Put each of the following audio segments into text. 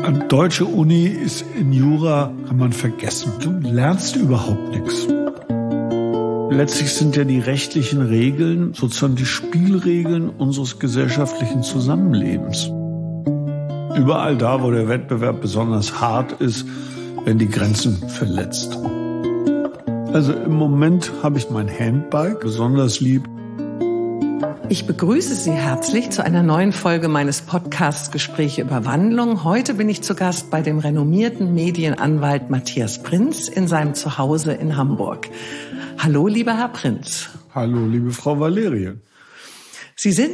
Eine deutsche Uni ist in Jura, kann man vergessen. Du lernst überhaupt nichts. Letztlich sind ja die rechtlichen Regeln sozusagen die Spielregeln unseres gesellschaftlichen Zusammenlebens. Überall da, wo der Wettbewerb besonders hart ist, werden die Grenzen verletzt. Also im Moment habe ich mein Handbike besonders lieb. Ich begrüße Sie herzlich zu einer neuen Folge meines Podcasts Gespräche über Wandlung. Heute bin ich zu Gast bei dem renommierten Medienanwalt Matthias Prinz in seinem Zuhause in Hamburg. Hallo, lieber Herr Prinz. Hallo, liebe Frau Valerie. Sie sind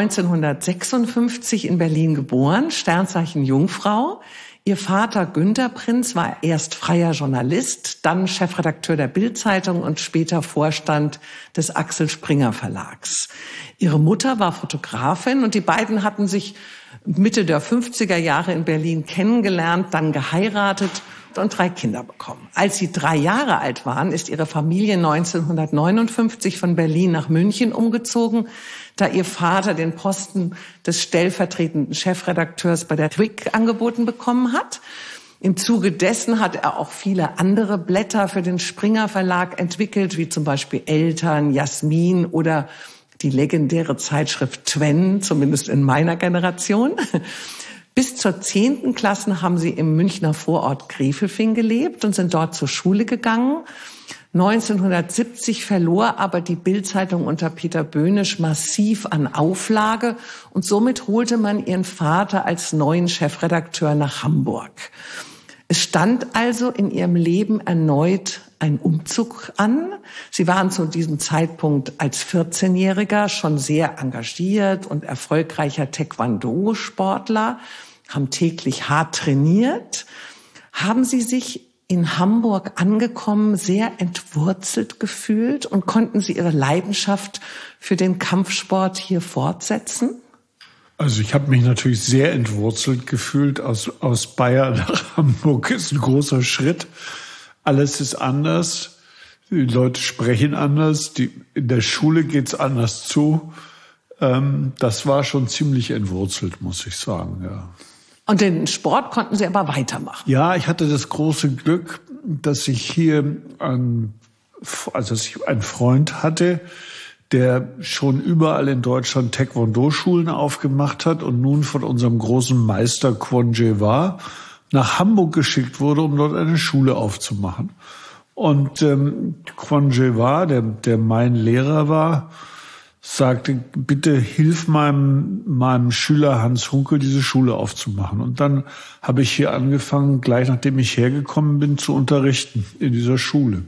1956 in Berlin geboren, Sternzeichen Jungfrau. Ihr Vater Günter Prinz war erst freier Journalist, dann Chefredakteur der Bild-Zeitung und später Vorstand des Axel Springer Verlags. Ihre Mutter war Fotografin und die beiden hatten sich Mitte der 50er Jahre in Berlin kennengelernt, dann geheiratet und 3 Kinder bekommen. Als sie 3 Jahre alt waren, ist ihre Familie 1959 von Berlin nach München umgezogen, da ihr Vater den Posten des stellvertretenden Chefredakteurs bei der TWIC angeboten bekommen hat. Im Zuge dessen hat er auch viele andere Blätter für den Springer Verlag entwickelt, wie zum Beispiel Eltern, Jasmin oder die legendäre Zeitschrift Twen, zumindest in meiner Generation. Bis zur 10. Klasse haben sie im Münchner Vorort Gräfelfing gelebt und sind dort zur Schule gegangen. 1970 verlor aber die Bild-Zeitung unter Peter Böhnisch massiv an Auflage und somit holte man ihren Vater als neuen Chefredakteur nach Hamburg. Es stand also in ihrem Leben erneut ein Umzug an. Sie waren zu diesem Zeitpunkt als 14-Jähriger schon sehr engagiert und erfolgreicher Taekwondo-Sportler, haben täglich hart trainiert. Haben Sie sich in Hamburg angekommen sehr entwurzelt gefühlt und konnten Sie Ihre Leidenschaft für den Kampfsport hier fortsetzen? Also ich habe mich natürlich sehr entwurzelt gefühlt. Aus Bayern nach Hamburg ist ein großer Schritt. Alles ist anders. Die Leute sprechen anders. In der Schule geht's anders zu. Das war schon ziemlich entwurzelt, muss ich sagen, ja. Und den Sport konnten Sie aber weitermachen? Ja, ich hatte das große Glück, dass ich hier einen Freund hatte, der schon überall in Deutschland Taekwondo-Schulen aufgemacht hat und nun von unserem großen Meister Kwon Jae-wha nach Hamburg geschickt wurde, um dort eine Schule aufzumachen. Und Kwon Jae-wha, der mein Lehrer war, sagte, bitte hilf meinem Schüler Hans Hunkel, diese Schule aufzumachen. Und dann habe ich hier angefangen, gleich nachdem ich hergekommen bin, zu unterrichten in dieser Schule.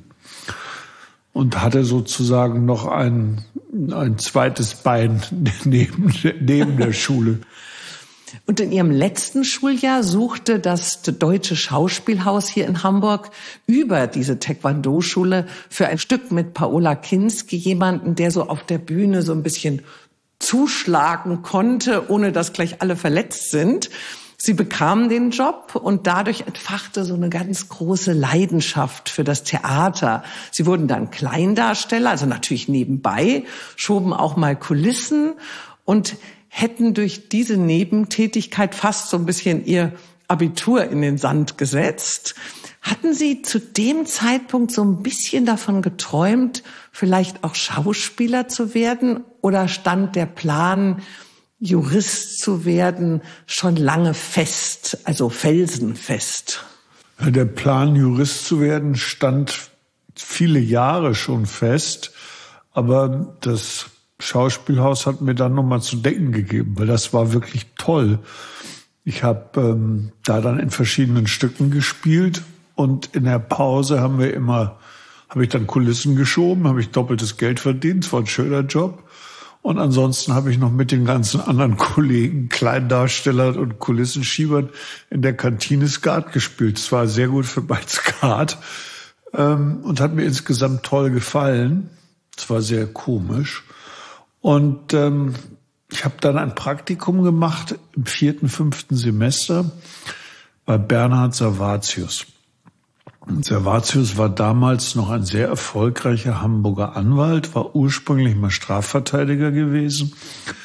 Und hatte sozusagen noch ein zweites Bein neben der Schule. Und in Ihrem letzten Schuljahr suchte das Deutsche Schauspielhaus hier in Hamburg über diese Taekwondo-Schule für ein Stück mit Paola Kinski jemanden, der so auf der Bühne so ein bisschen zuschlagen konnte, ohne dass gleich alle verletzt sind. Sie bekamen den Job und dadurch entfachte so eine ganz große Leidenschaft für das Theater. Sie wurden dann Kleindarsteller, also natürlich nebenbei, schoben auch mal Kulissen und hätten durch diese Nebentätigkeit fast so ein bisschen ihr Abitur in den Sand gesetzt. Hatten Sie zu dem Zeitpunkt so ein bisschen davon geträumt, vielleicht auch Schauspieler zu werden? Oder stand der Plan, Jurist zu werden, schon lange fest, also felsenfest? Der Plan, Jurist zu werden, stand viele Jahre schon fest. Aber das Schauspielhaus hat mir dann nochmal zu denken gegeben, weil das war wirklich toll. Ich habe da dann in verschiedenen Stücken gespielt und in der Pause habe ich dann Kulissen geschoben, habe ich doppeltes Geld verdient, es war ein schöner Job. Und ansonsten habe ich noch mit den ganzen anderen Kollegen, Kleindarstellern und Kulissenschiebern in der Kantine Skat gespielt. Es war sehr gut für mein Skat und hat mir insgesamt toll gefallen. Es war sehr komisch. Und ich habe dann ein Praktikum gemacht im 4., 5. Semester bei Bernhard Servatius. Und Servatius war damals noch ein sehr erfolgreicher Hamburger Anwalt, war ursprünglich mal Strafverteidiger gewesen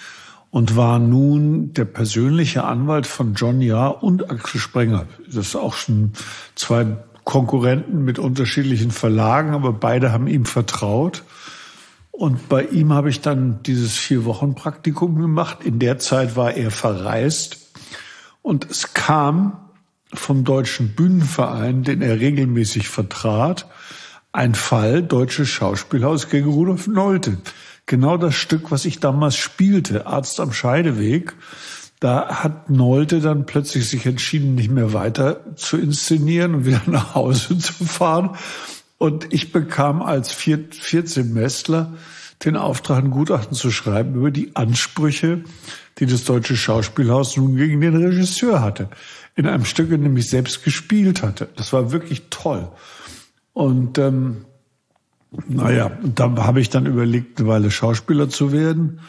und war nun der persönliche Anwalt von John Jahr und Axel Springer. Das ist auch schon 2 Konkurrenten mit unterschiedlichen Verlagen, aber beide haben ihm vertraut. Und bei ihm habe ich dann dieses 4-Wochen-Praktikum gemacht. In der Zeit war er verreist. Und es kam vom Deutschen Bühnenverein, den er regelmäßig vertrat, ein Fall Deutsches Schauspielhaus gegen Rudolf Nolte. Genau das Stück, was ich damals spielte, Arzt am Scheideweg. Da hat Nolte dann plötzlich sich entschieden, nicht mehr weiter zu inszenieren und wieder nach Hause zu fahren. Und ich bekam als Viertsemestler den Auftrag, ein Gutachten zu schreiben über die Ansprüche, die das Deutsche Schauspielhaus nun gegen den Regisseur hatte. In einem Stück, in dem ich selbst gespielt hatte. Das war wirklich toll. Und und da habe ich dann überlegt, eine Weile Schauspieler zu werden.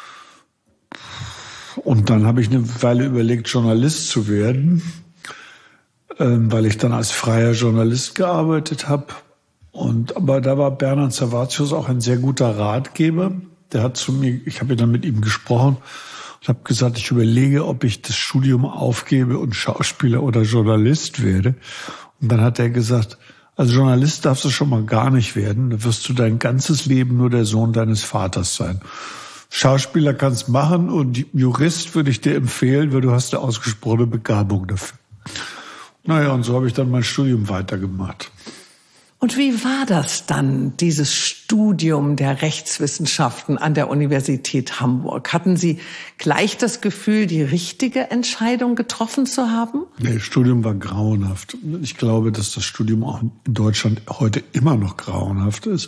Und dann habe ich eine Weile überlegt, Journalist zu werden, weil ich dann als freier Journalist gearbeitet habe. Aber da war Bernhard Servatius auch ein sehr guter Ratgeber. Der hat zu mir, ich habe dann mit ihm gesprochen und habe gesagt, ich überlege, ob ich das Studium aufgebe und Schauspieler oder Journalist werde. Und dann hat er gesagt, als Journalist darfst du schon mal gar nicht werden. Da wirst du dein ganzes Leben nur der Sohn deines Vaters sein. Schauspieler kannst machen und Jurist würde ich dir empfehlen, weil du hast eine ausgesprochene Begabung dafür. Und so habe ich dann mein Studium weitergemacht. Und wie war das dann, dieses Studium der Rechtswissenschaften an der Universität Hamburg? Hatten Sie gleich das Gefühl, die richtige Entscheidung getroffen zu haben? Nee, das Studium war grauenhaft. Ich glaube, dass das Studium auch in Deutschland heute immer noch grauenhaft ist.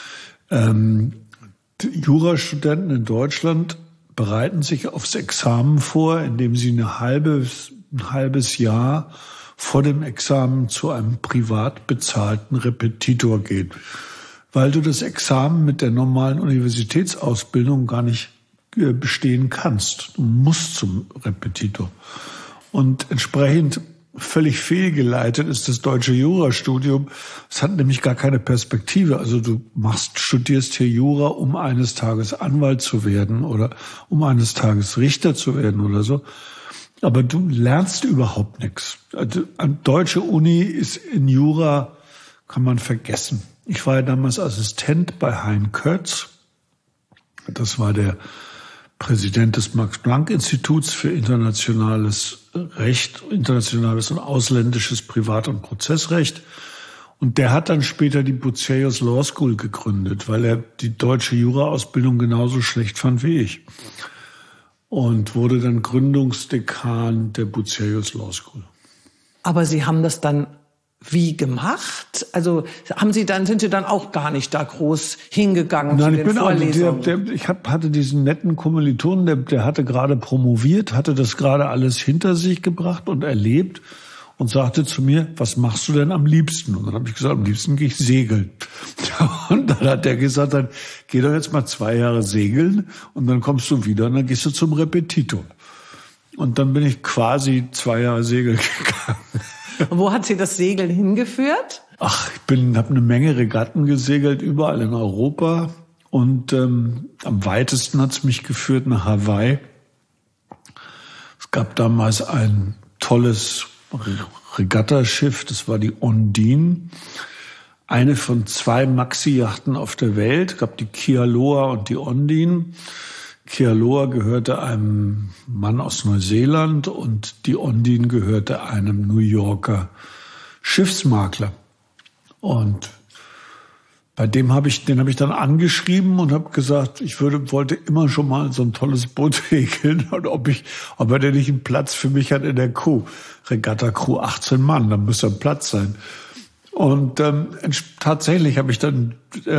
Die Jurastudenten in Deutschland bereiten sich aufs Examen vor, indem sie ein halbes Jahr vor dem Examen zu einem privat bezahlten Repetitor gehen. Weil du das Examen mit der normalen Universitätsausbildung gar nicht bestehen kannst. Du musst zum Repetitor. Und entsprechend völlig fehlgeleitet ist das deutsche Jurastudium. Es hat nämlich gar keine Perspektive. Also du studierst hier Jura, um eines Tages Anwalt zu werden oder um eines Tages Richter zu werden oder so. Aber du lernst überhaupt nichts. Also, eine deutsche Uni ist in Jura, kann man vergessen. Ich war ja damals Assistent bei Hein Kötz. Das war der Präsident des Max-Planck-Instituts für internationales Recht, internationales und ausländisches Privat- und Prozessrecht. Und der hat dann später die Bucerius Law School gegründet, weil er die deutsche Jura-Ausbildung genauso schlecht fand wie ich. Und wurde dann Gründungsdekan der Bucerius Law School. Aber Sie haben das dann wie gemacht? Also sind Sie dann auch gar nicht da groß hingegangen zu den Vorlesungen? Ich hatte diesen netten Kommilitonen, der hatte gerade promoviert, hatte das gerade alles hinter sich gebracht und erlebt und sagte zu mir, was machst du denn am liebsten? Und dann habe ich gesagt, am liebsten gehe ich segeln. Und dann hat er gesagt, dann geh doch jetzt mal 2 Jahre segeln und dann kommst du wieder und dann gehst du zum Repetitor. Und dann bin ich quasi 2 Jahre segeln gegangen. Und wo hat Sie das Segeln hingeführt? Ich habe eine Menge Regatten gesegelt, überall in Europa. Und am weitesten hat es mich geführt nach Hawaii. Es gab damals ein tolles Regattaschiff, das war die Ondine. Eine von 2 Maxi-Yachten auf der Welt. Es gab die Kealoha und die Ondine. Kealoha gehörte einem Mann aus Neuseeland und die Ondine gehörte einem New Yorker Schiffsmakler. Und bei den habe ich dann angeschrieben und habe gesagt, ich wollte immer schon mal so ein tolles Boot segeln und ob er denn nicht einen Platz für mich hat in der Crew. Regatta-Crew 18 Mann, da muss ein Platz sein. Und tatsächlich habe ich dann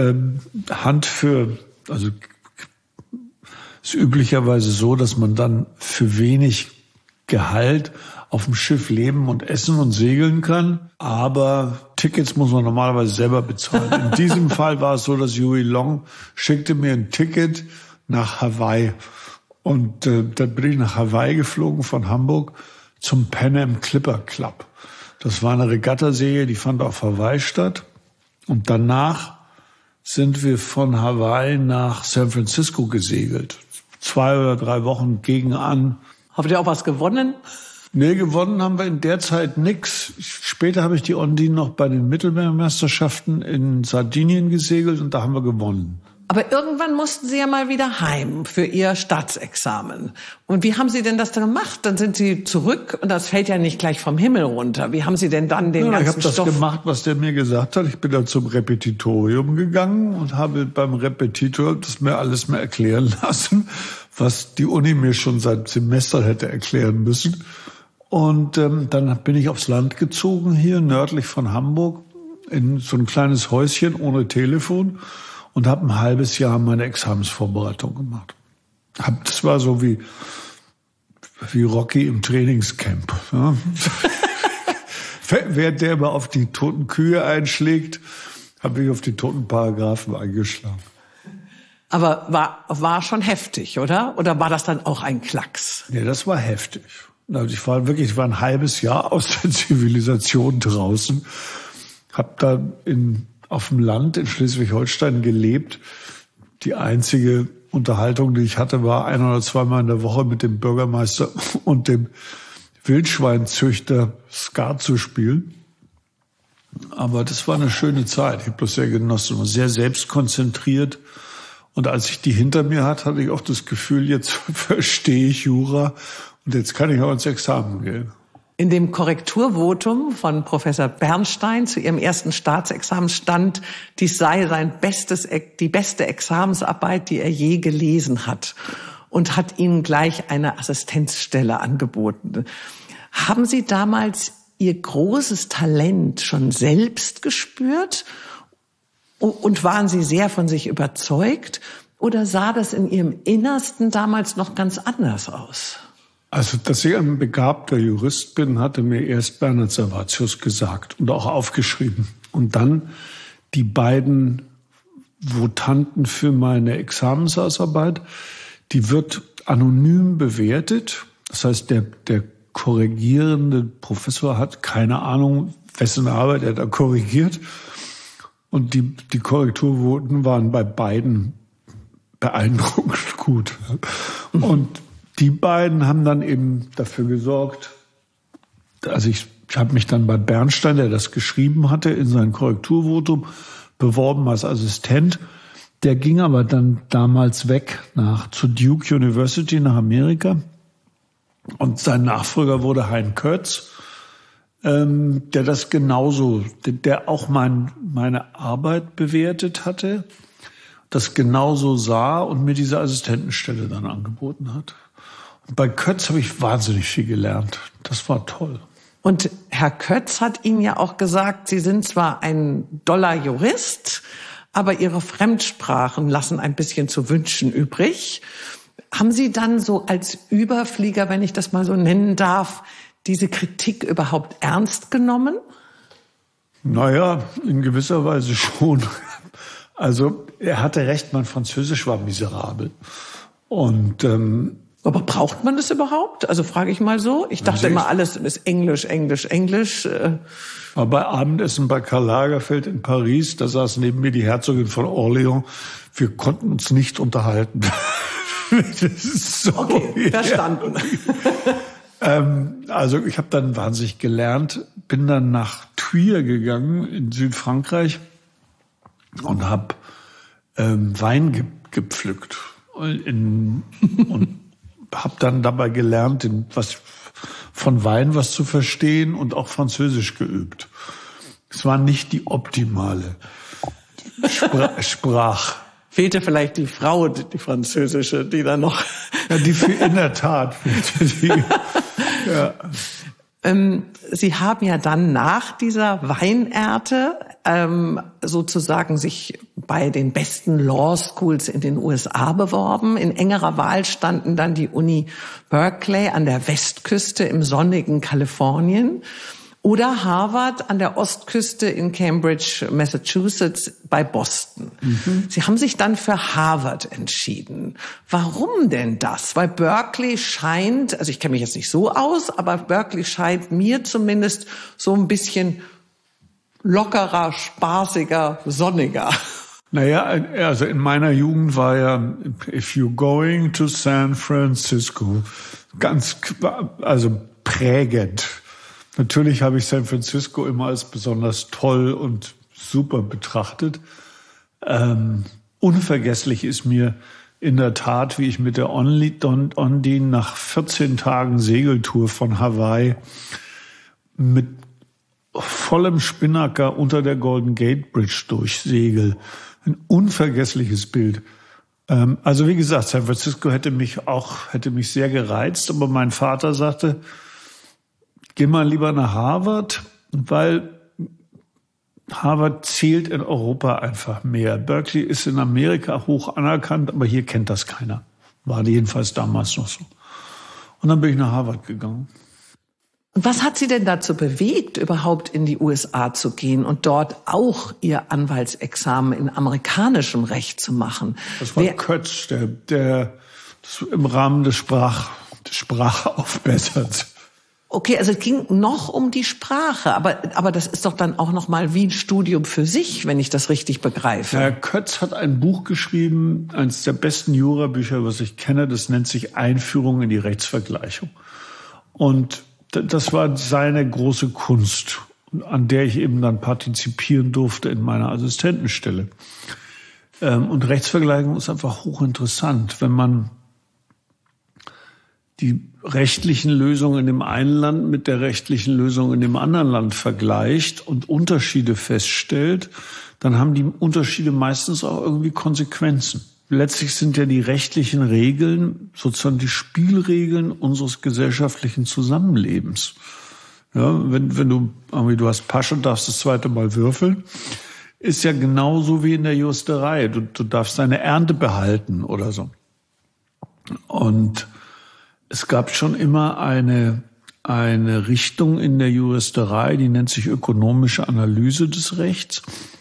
also ist üblicherweise so, dass man dann für wenig Gehalt auf dem Schiff leben und essen und segeln kann. Aber Tickets muss man normalerweise selber bezahlen. In diesem Fall war es so, dass Huey Long schickte mir ein Ticket nach Hawaii. Und dann bin ich nach Hawaii geflogen von Hamburg zum Pan Am Clipper Club. Das war eine Regattaserie, die fand auf Hawaii statt. Und danach sind wir von Hawaii nach San Francisco gesegelt. 2 oder 3 Wochen gegen an. Habt ihr auch was gewonnen? Nee, gewonnen haben wir in der Zeit nix. Später habe ich die Ondine noch bei den Mittelmeermeisterschaften in Sardinien gesegelt und da haben wir gewonnen. Aber irgendwann mussten Sie ja mal wieder heim für Ihr Staatsexamen. Und wie haben Sie denn das dann gemacht? Dann sind Sie zurück und das fällt ja nicht gleich vom Himmel runter. Wie haben Sie denn dann den ganzen Stoff... Ich habe das gemacht, was der mir gesagt hat. Ich bin dann zum Repetitorium gegangen und habe beim Repetitor das mir alles mehr erklären lassen, was die Uni mir schon seit Semester hätte erklären müssen. Und dann bin ich aufs Land gezogen, hier nördlich von Hamburg, in so ein kleines Häuschen ohne Telefon und habe ein halbes Jahr meine Examensvorbereitung gemacht. Das war so wie Rocky im Trainingscamp. Ja. Während der immer auf die toten Kühe einschlägt, habe ich auf die toten Paragraphen eingeschlagen. Aber war schon heftig, oder? Oder war das dann auch ein Klacks? Nee, das war heftig. Also ich war ein halbes Jahr aus der Zivilisation draußen, habe da auf dem Land in Schleswig-Holstein gelebt. Die einzige Unterhaltung, die ich hatte, war 1 oder 2 Mal in der Woche mit dem Bürgermeister und dem Wildschweinzüchter Skat zu spielen. Aber das war eine schöne Zeit. Ich habe das sehr genossen, war sehr selbstkonzentriert. Und als ich die hinter mir hatte ich auch das Gefühl, jetzt verstehe ich Jura. Und jetzt kann ich auch ins Examen gehen. In dem Korrekturvotum von Professor Bernstein zu Ihrem ersten Staatsexamen stand, dies sei die beste Examensarbeit, die er je gelesen hat. Und hat Ihnen gleich eine Assistenzstelle angeboten. Haben Sie damals Ihr großes Talent schon selbst gespürt? Und waren Sie sehr von sich überzeugt? Oder sah das in Ihrem Innersten damals noch ganz anders aus? Also, dass ich ein begabter Jurist bin, hatte mir erst Bernhard Servatius gesagt und auch aufgeschrieben. Und dann die beiden Votanten für meine Examensausarbeit, die wird anonym bewertet. Das heißt, der korrigierende Professor hat keine Ahnung, wessen Arbeit er da korrigiert. Und die Korrekturvoten waren bei beiden beeindruckend gut. Und die beiden haben dann eben dafür gesorgt, also ich habe mich dann bei Bernstein, der das geschrieben hatte, in sein Korrekturvotum beworben als Assistent. Der ging aber dann damals weg zu Duke University nach Amerika. Und sein Nachfolger wurde Hein Kötz, der das genauso, der auch meine Arbeit bewertet hatte, das genauso sah und mir diese Assistentenstelle dann angeboten hat. Und bei Kötz habe ich wahnsinnig viel gelernt. Das war toll. Und Herr Kötz hat Ihnen ja auch gesagt, Sie sind zwar ein doller Jurist, aber Ihre Fremdsprachen lassen ein bisschen zu wünschen übrig. Haben Sie dann so als Überflieger, wenn ich das mal so nennen darf, diese Kritik überhaupt ernst genommen? Naja, in gewisser Weise schon. Also er hatte recht, mein Französisch war miserabel. Und aber braucht man das überhaupt? Also frage ich mal so. Ich dachte immer, alles ist Englisch, Englisch, Englisch. Aber bei Abendessen bei Karl Lagerfeld in Paris, da saß neben mir die Herzogin von Orléans. Wir konnten uns nicht unterhalten. Das ist so, okay, verstanden. Ja. Also ich habe dann wahnsinnig gelernt, bin dann nach Thuir gegangen in Südfrankreich und habe Wein gepflückt und habe dann dabei gelernt, von Wein was zu verstehen und auch Französisch geübt. Es war nicht die optimale Sprache. Fehlte vielleicht die Frau, die französische, die da noch... Ja, in der Tat fehlte die. Ja. Sie haben ja dann nach dieser Weinernte sozusagen sich bei den besten Law Schools in den USA beworben. In engerer Wahl standen dann die Uni Berkeley an der Westküste im sonnigen Kalifornien oder Harvard an der Ostküste in Cambridge, Massachusetts bei Boston. Mhm. Sie haben sich dann für Harvard entschieden. Warum denn das? Weil Berkeley scheint, also ich kenne mich jetzt nicht so aus, aber Berkeley scheint mir zumindest so ein bisschen lockerer, spaßiger, sonniger. Naja, also in meiner Jugend war ja If You're Going to San Francisco also prägend. Natürlich habe ich San Francisco immer als besonders toll und super betrachtet. Unvergesslich ist mir in der Tat, wie ich mit der Ondine nach 14 Tagen Segeltour von Hawaii mit vollem Spinnaker unter der Golden Gate Bridge durchsegel. Ein unvergessliches Bild. Also wie gesagt, San Francisco hätte mich sehr gereizt, aber mein Vater sagte, geh mal lieber nach Harvard, weil Harvard zählt in Europa einfach mehr. Berkeley ist in Amerika hoch anerkannt, aber hier kennt das keiner. War jedenfalls damals noch so. Und dann bin ich nach Harvard gegangen. Und was hat Sie denn dazu bewegt, überhaupt in die USA zu gehen und dort auch Ihr Anwaltsexamen in amerikanischem Recht zu machen? Das war Kötz, der im Rahmen des Sprachaufbesserns. Okay, also es ging noch um die Sprache, aber das ist doch dann auch noch mal wie ein Studium für sich, wenn ich das richtig begreife. Herr Kötz hat ein Buch geschrieben, eines der besten Jurabücher, was ich kenne, das nennt sich Einführung in die Rechtsvergleichung. Und das war seine große Kunst, an der ich eben dann partizipieren durfte in meiner Assistentenstelle. Und Rechtsvergleichung ist einfach hochinteressant, wenn man die rechtlichen Lösungen in dem einen Land mit der rechtlichen Lösung in dem anderen Land vergleicht und Unterschiede feststellt, dann haben die Unterschiede meistens auch irgendwie Konsequenzen. Letztlich sind ja die rechtlichen Regeln sozusagen die Spielregeln unseres gesellschaftlichen Zusammenlebens. Ja, wenn du hast Pasch und darfst das zweite Mal würfeln, ist ja genauso wie in der Juristerei. Du darfst deine Ernte behalten oder so. Und es gab schon immer eine Richtung in der Juristerei, die nennt sich ökonomische Analyse des Rechts.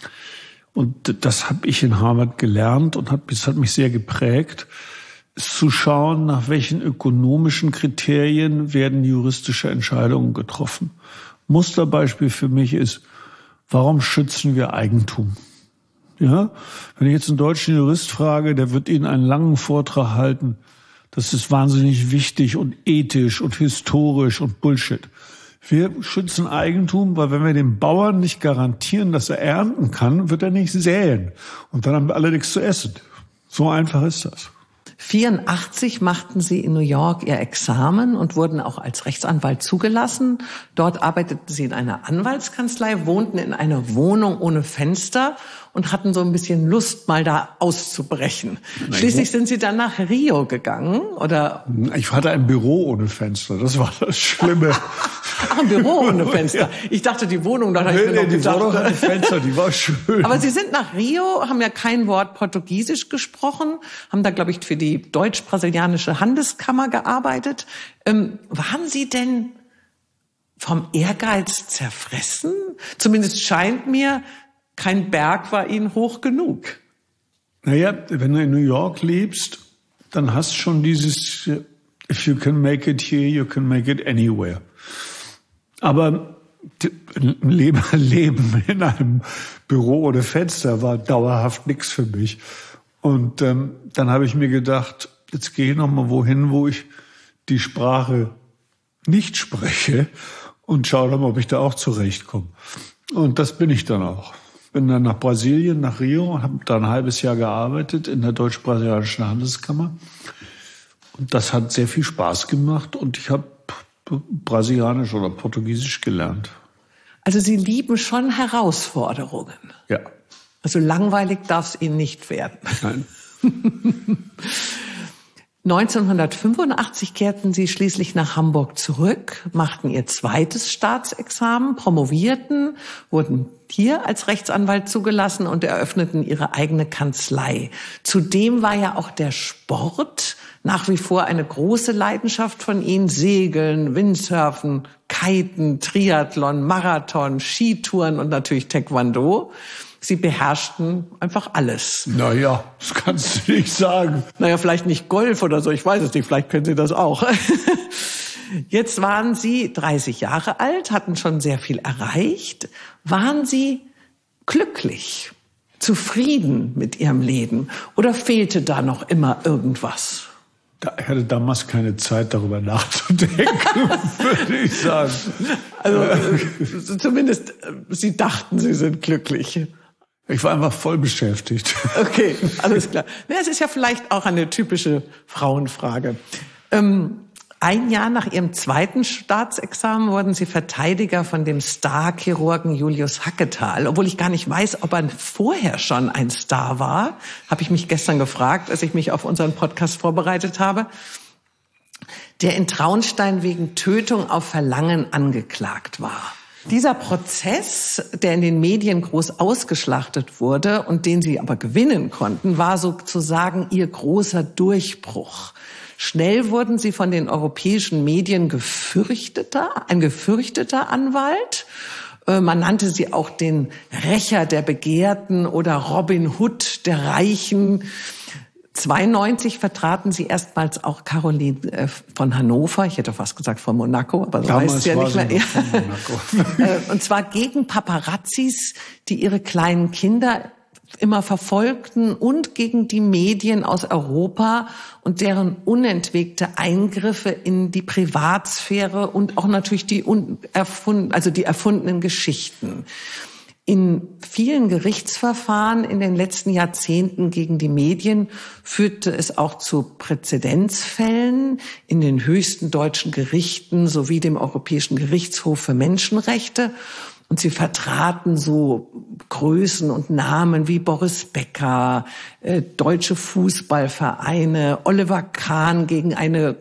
Und das habe ich in Harvard gelernt und das hat mich sehr geprägt, zu schauen, nach welchen ökonomischen Kriterien werden juristische Entscheidungen getroffen. Musterbeispiel für mich ist, warum schützen wir Eigentum? Ja, wenn ich jetzt einen deutschen Jurist frage, der wird Ihnen einen langen Vortrag halten, das ist wahnsinnig wichtig und ethisch und historisch und Bullshit. Wir schützen Eigentum, weil wenn wir dem Bauern nicht garantieren, dass er ernten kann, wird er nicht säen. Und dann haben wir alle nichts zu essen. So einfach ist das. 1984 machten Sie in New York Ihr Examen und wurden auch als Rechtsanwalt zugelassen. Dort arbeiteten Sie in einer Anwaltskanzlei, wohnten in einer Wohnung ohne Fenster und hatten so ein bisschen Lust, mal da auszubrechen. Schließlich sind Sie dann nach Rio gegangen, oder? Ich hatte ein Büro ohne Fenster, das war das Schlimme. Ach, ein Büro ohne Fenster. Ich dachte, die Wohnung, da habe ich mir noch gedacht. Die Wohnung hatte Fenster, die war schön. Aber Sie sind nach Rio, haben ja kein Wort Portugiesisch gesprochen, haben da, glaube ich, für die deutsch-brasilianische Handelskammer gearbeitet. Waren Sie denn vom Ehrgeiz zerfressen? Zumindest scheint mir, kein Berg war Ihnen hoch genug. Naja, wenn du in New York lebst, dann hast du schon dieses If you can make it here, you can make it anywhere. Aber Leben in einem Büro ohne Fenster war dauerhaft nichts für mich. Und dann habe ich mir gedacht, jetzt gehe ich noch mal wohin, wo ich die Sprache nicht spreche und schaue dann mal, ob ich da auch zurechtkomme. Und das bin ich dann auch. Bin dann nach Brasilien, nach Rio, habe da ein halbes Jahr gearbeitet in der deutsch-brasilianischen Handelskammer. Und das hat sehr viel Spaß gemacht und ich habe Brasilianisch oder Portugiesisch gelernt. Also Sie lieben schon Herausforderungen. Ja. Also langweilig darf es Ihnen nicht werden. Nein. 1985 kehrten Sie schließlich nach Hamburg zurück, machten Ihr zweites Staatsexamen, promovierten, wurden hier als Rechtsanwalt zugelassen und eröffneten Ihre eigene Kanzlei. Zudem war ja auch der Sport nach wie vor eine große Leidenschaft von Ihnen. Segeln, Windsurfen, Kiten, Triathlon, Marathon, Skitouren und natürlich Taekwondo. Sie beherrschten einfach alles. Naja, das kannst du nicht sagen. Naja, vielleicht nicht Golf oder so, ich weiß es nicht, vielleicht können Sie das auch. Jetzt waren Sie 30 Jahre alt, hatten schon sehr viel erreicht. Waren Sie glücklich zufrieden mit ihrem Leben? Oder fehlte da noch immer irgendwas? Ich hatte damals keine Zeit, darüber nachzudenken, würde ich sagen. Also zumindest Sie dachten, Sie sind glücklich. Ich war einfach voll beschäftigt. Okay, alles klar. Es ist ja vielleicht auch eine typische Frauenfrage. Ein Jahr nach Ihrem zweiten Staatsexamen wurden Sie Verteidiger von dem Star-Chirurgen Julius Hacketal. Obwohl ich gar nicht weiß, ob er vorher schon ein Star war, habe ich mich gestern gefragt, als ich mich auf unseren Podcast vorbereitet habe, der in Traunstein wegen Tötung auf Verlangen angeklagt war. Dieser Prozess, der in den Medien groß ausgeschlachtet wurde und den Sie aber gewinnen konnten, war sozusagen Ihr großer Durchbruch. Schnell wurden Sie von den europäischen Medien ein gefürchteter Anwalt. Man nannte Sie auch den Rächer der Begehrten oder Robin Hood der Reichen. 1992 vertraten Sie erstmals auch Caroline von Hannover, ich hätte fast gesagt von Monaco, aber so heißt es ja nicht mehr. Und zwar gegen Paparazzis, die ihre kleinen Kinder immer verfolgten, und gegen die Medien aus Europa und deren unentwegte Eingriffe in die Privatsphäre und auch natürlich die erfundenen Geschichten. In vielen Gerichtsverfahren in den letzten Jahrzehnten gegen die Medien führte es auch zu Präzedenzfällen in den höchsten deutschen Gerichten sowie dem Europäischen Gerichtshof für Menschenrechte. Und sie vertraten so Größen und Namen wie Boris Becker, deutsche Fußballvereine, Oliver Kahn gegen einen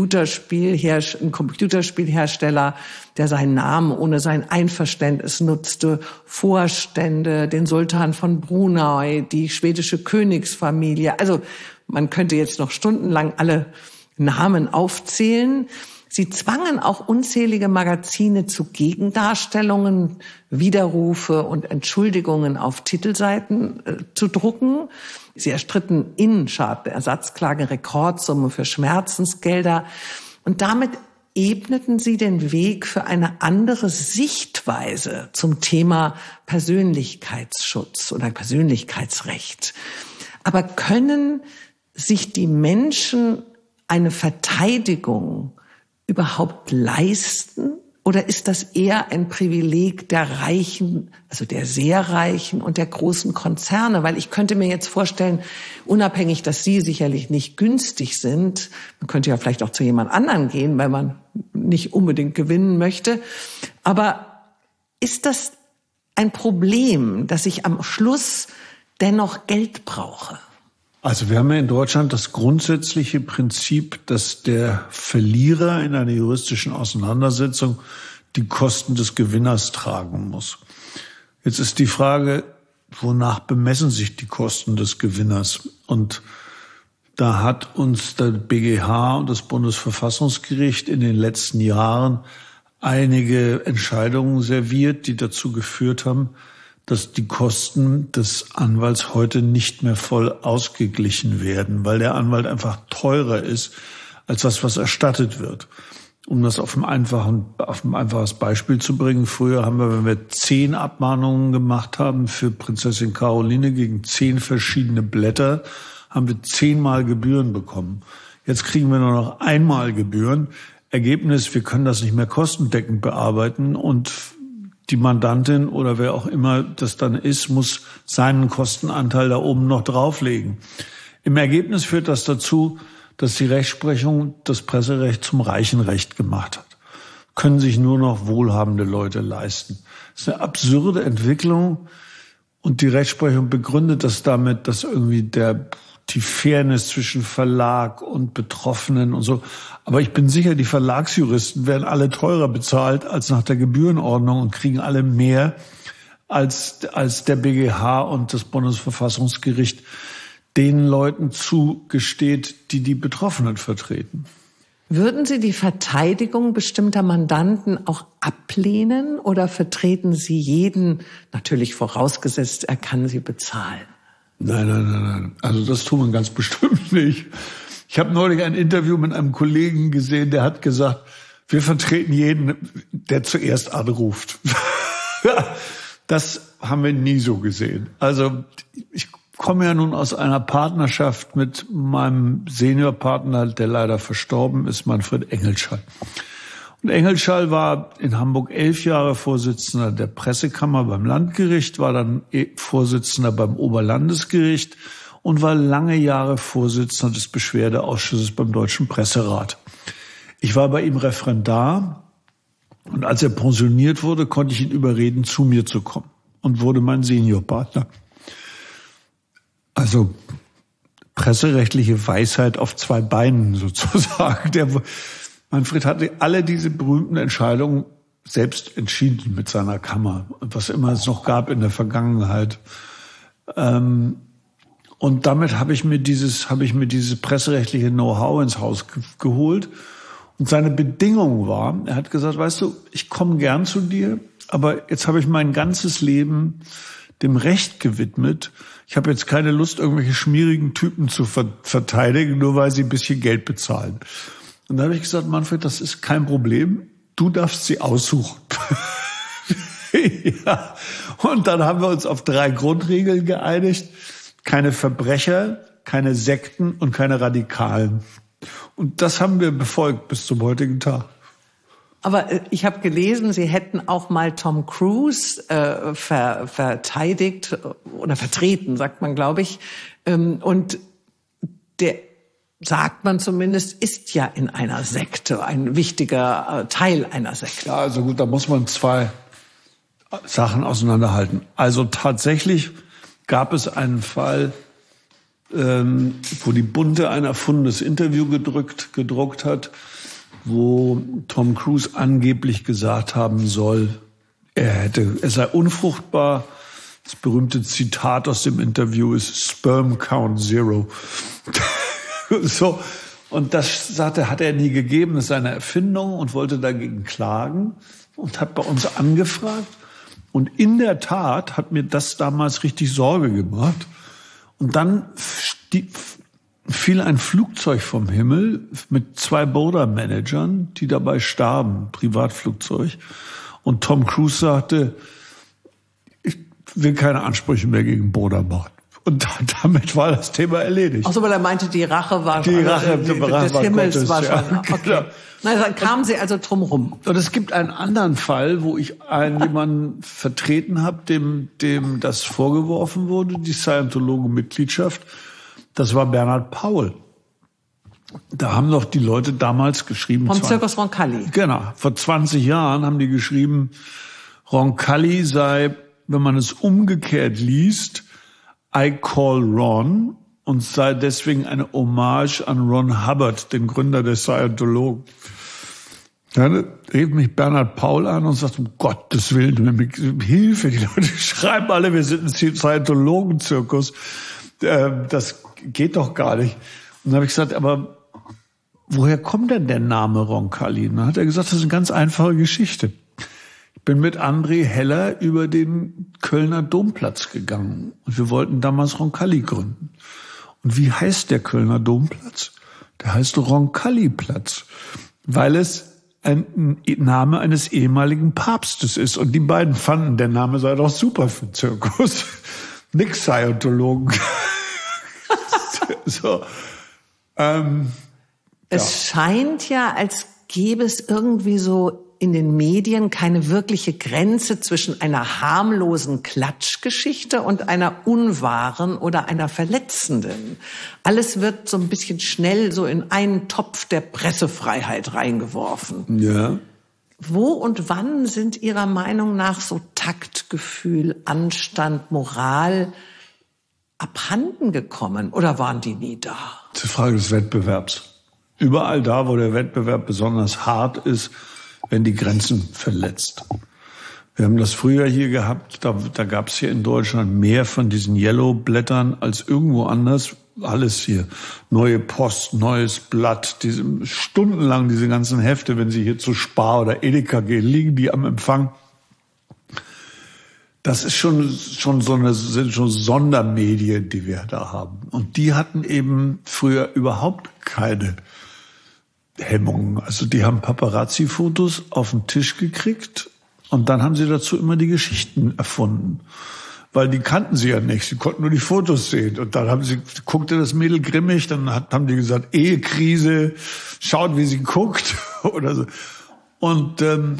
Computerspielhersteller, der seinen Namen ohne sein Einverständnis nutzte, Vorstände, den Sultan von Brunei, die schwedische Königsfamilie. Also man könnte jetzt noch stundenlang alle Namen aufzählen. Sie zwangen auch unzählige Magazine zu Gegendarstellungen, Widerrufe und Entschuldigungen auf Titelseiten zu drucken. Sie erstritten in Schadenersatzklage Rekordsumme für Schmerzensgelder. Und damit ebneten sie den Weg für eine andere Sichtweise zum Thema Persönlichkeitsschutz oder Persönlichkeitsrecht. Aber können sich die Menschen eine Verteidigung überhaupt leisten? Oder ist das eher ein Privileg der Reichen, also der sehr Reichen und der großen Konzerne? Weil ich könnte mir jetzt vorstellen, unabhängig, dass Sie sicherlich nicht günstig sind, man könnte ja vielleicht auch zu jemand anderen gehen, weil man nicht unbedingt gewinnen möchte. Aber ist das ein Problem, dass ich am Schluss dennoch Geld brauche? Also wir haben ja in Deutschland das grundsätzliche Prinzip, dass der Verlierer in einer juristischen Auseinandersetzung die Kosten des Gewinners tragen muss. Jetzt ist die Frage, wonach bemessen sich die Kosten des Gewinners? Und da hat uns der BGH und das Bundesverfassungsgericht in den letzten Jahren einige Entscheidungen serviert, die dazu geführt haben, dass die Kosten des Anwalts heute nicht mehr voll ausgeglichen werden, weil der Anwalt einfach teurer ist als das, was erstattet wird. Um das auf ein einfaches Beispiel zu bringen: Früher haben wir, wenn wir 10 Abmahnungen gemacht haben für Prinzessin Caroline gegen 10 verschiedene Blätter, haben wir 10-mal Gebühren bekommen. Jetzt kriegen wir nur noch einmal Gebühren. Ergebnis: Wir können das nicht mehr kostendeckend bearbeiten und die Mandantin oder wer auch immer das dann ist, muss seinen Kostenanteil da oben noch drauflegen. Im Ergebnis führt das dazu, dass die Rechtsprechung das Presserecht zum Reichenrecht gemacht hat. Können sich nur noch wohlhabende Leute leisten. Das ist eine absurde Entwicklung und die Rechtsprechung begründet das damit, dass irgendwie die Fairness zwischen Verlag und Betroffenen und so. Aber ich bin sicher, die Verlagsjuristen werden alle teurer bezahlt als nach der Gebührenordnung und kriegen alle mehr als der BGH und das Bundesverfassungsgericht den Leuten zugesteht, die die Betroffenen vertreten. Würden Sie die Verteidigung bestimmter Mandanten auch ablehnen oder vertreten Sie jeden, natürlich vorausgesetzt, er kann sie bezahlen? Nein. Also das tun wir ganz bestimmt nicht. Ich habe neulich ein Interview mit einem Kollegen gesehen, der hat gesagt, wir vertreten jeden, der zuerst anruft. Das haben wir nie so gesehen. Also ich komme ja nun aus einer Partnerschaft mit meinem Seniorpartner, der leider verstorben ist, Manfred Engelschall. Und Engelschall war in Hamburg 11 Jahre Vorsitzender der Pressekammer beim Landgericht, war dann Vorsitzender beim Oberlandesgericht und war lange Jahre Vorsitzender des Beschwerdeausschusses beim Deutschen Presserat. Ich war bei ihm Referendar und als er pensioniert wurde, konnte ich ihn überreden, zu mir zu kommen und wurde mein Seniorpartner. Also presserechtliche Weisheit auf 2 Beinen sozusagen. Manfred hatte alle diese berühmten Entscheidungen selbst entschieden mit seiner Kammer, was immer es noch gab in der Vergangenheit. Und damit habe ich mir dieses presserechtliche Know-how ins Haus geholt. Und seine Bedingung war, er hat gesagt, weißt du, ich komme gern zu dir, aber jetzt habe ich mein ganzes Leben dem Recht gewidmet. Ich habe jetzt keine Lust, irgendwelche schmierigen Typen zu verteidigen, nur weil sie ein bisschen Geld bezahlen. Und da habe ich gesagt, Manfred, das ist kein Problem. Du darfst sie aussuchen. Ja. Und dann haben wir uns auf 3 Grundregeln geeinigt. Keine Verbrecher, keine Sekten und keine Radikalen. Und das haben wir befolgt bis zum heutigen Tag. Aber ich habe gelesen, Sie hätten auch mal Tom Cruise verteidigt oder vertreten, sagt man, glaube ich. Und der, sagt man zumindest, ist ja in einer Sekte, ein wichtiger Teil einer Sekte. Ja, also gut, da muss man 2 Sachen auseinanderhalten. Also tatsächlich gab es einen Fall, wo die Bunte ein erfundenes Interview gedruckt hat, wo Tom Cruise angeblich gesagt haben soll, er sei unfruchtbar. Das berühmte Zitat aus dem Interview ist Sperm Count Zero. So. Und das hat er nie gegeben. Das ist eine Erfindung und wollte dagegen klagen und hat bei uns angefragt. Und in der Tat hat mir das damals richtig Sorge gemacht. Und dann fiel ein Flugzeug vom Himmel mit 2 Border-Managern, die dabei starben, Privatflugzeug. Und Tom Cruise sagte, ich will keine Ansprüche mehr gegen Border machen. Und damit war das Thema erledigt. Ach so, weil er meinte, die Rache war schon, die Rache des Himmels Gottes, war schon. Ja, Okay. genau. Na, dann kamen Sie also drum rum. Und es gibt einen anderen Fall, wo ich jemanden vertreten habe, dem das vorgeworfen wurde, die Scientologen-Mitgliedschaft. Das war Bernhard Paul. Da haben doch die Leute damals geschrieben. Vom Zirkus Roncalli. Genau. Vor 20 Jahren haben die geschrieben, Roncalli sei, wenn man es umgekehrt liest, I Call Ron, und sei deswegen eine Hommage an Ron Hubbard, den Gründer der Scientologen. Dann rief mich Bernhard Paul an und sagte, um Gottes Willen, Hilfe, die Leute schreiben alle, wir sind ein Scientologen-Zirkus. Das geht doch gar nicht. Und dann habe ich gesagt, aber woher kommt denn der Name Roncalli? Und dann hat er gesagt, das ist eine ganz einfache Geschichte. Ich bin mit André Heller über den Kölner Domplatz gegangen und wir wollten damals Roncalli gründen. Und wie heißt der Kölner Domplatz? Der heißt Roncalli-Platz, weil es ein Name eines ehemaligen Papstes ist. Und die beiden fanden, der Name sei doch super für den Zirkus. Nix Scientologen. So. Es scheint ja, als gäbe es irgendwie so in den Medien keine wirkliche Grenze zwischen einer harmlosen Klatschgeschichte und einer unwahren oder einer verletzenden. Alles wird so ein bisschen schnell so in einen Topf der Pressefreiheit reingeworfen. Ja. Wo und wann sind Ihrer Meinung nach so Taktgefühl, Anstand, Moral abhanden gekommen oder waren die nie da? Das ist die Frage des Wettbewerbs. Überall da, wo der Wettbewerb besonders hart ist, werden die Grenzen verletzt. Wir haben das früher hier gehabt, da gab es hier in Deutschland mehr von diesen Yellow-Blättern als irgendwo anders. Alles hier. Neue Post, neues Blatt, stundenlang diese ganzen Hefte, wenn Sie hier zu Spar oder Edeka gehen, liegen die am Empfang. Das ist schon sind schon Sondermedien, die wir da haben. Und die hatten eben früher überhaupt keine Hemmungen. Also die haben Paparazzi-Fotos auf den Tisch gekriegt Und dann haben sie dazu immer die Geschichten erfunden. Weil die kannten sie ja nicht, sie konnten nur die Fotos sehen. Und dann guckte das Mädel grimmig, dann haben die gesagt, Ehekrise, schaut, wie sie guckt oder so. Und und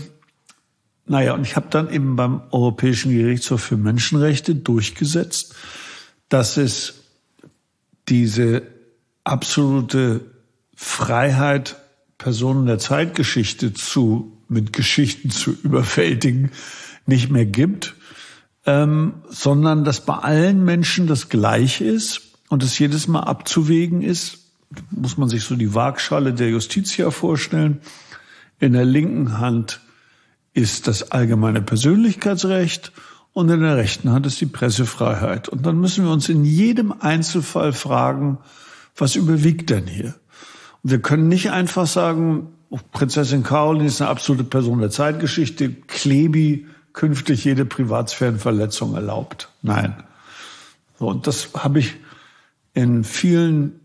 ich habe dann eben beim Europäischen Gerichtshof für Menschenrechte durchgesetzt, dass es diese absolute Freiheit, Personen der Zeitgeschichte mit Geschichten zu überwältigen, nicht mehr gibt. Sondern dass bei allen Menschen das Gleiche ist und es jedes Mal abzuwägen ist, muss man sich so die Waagschale der Justitia vorstellen. In der linken Hand ist das allgemeine Persönlichkeitsrecht und in der rechten Hand ist die Pressefreiheit. Und dann müssen wir uns in jedem Einzelfall fragen, was überwiegt denn hier? Und wir können nicht einfach sagen, Prinzessin Caroline ist eine absolute Person der Zeitgeschichte, Klebi künftig jede Privatsphärenverletzung erlaubt. Nein. So, und das habe ich in vielen